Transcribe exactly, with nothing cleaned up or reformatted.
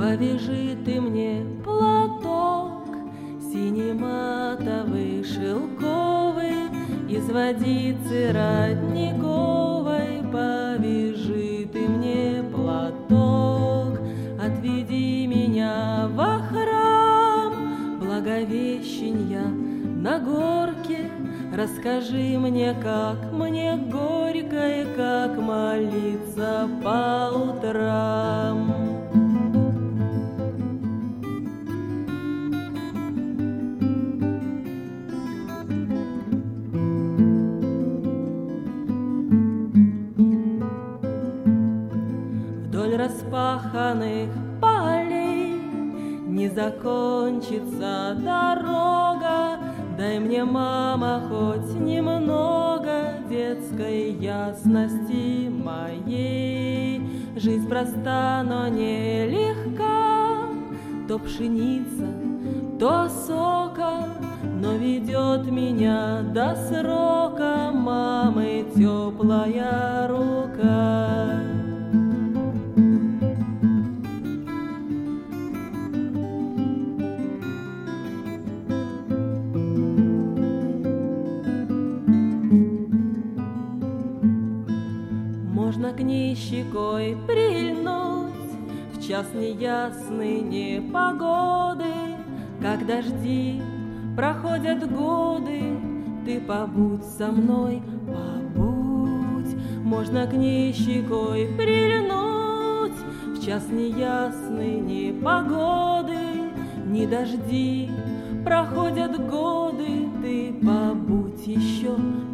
Повяжи ты мне платок сине-матовый, шелковый, из водицы родниковой. Повяжи ты мне платок, отведи меня во храм Благовещенья на горке. Расскажи мне, как мне горько и как молиться по утрам. Вдоль распаханных полей не закончится дорога. Дай мне, мама, хоть немного детской ясности моей. Жизнь проста, но нелегка, то пшеница, то сока, но ведет меня до срока мамы теплая рука. Можно к ней щекой прильнуть в час неясной непогоды, как дожди проходят годы, ты побудь со мной, побудь. Можно к ней щекой прильнуть в час неясной непогоды, не дожди проходят годы, ты побудь еще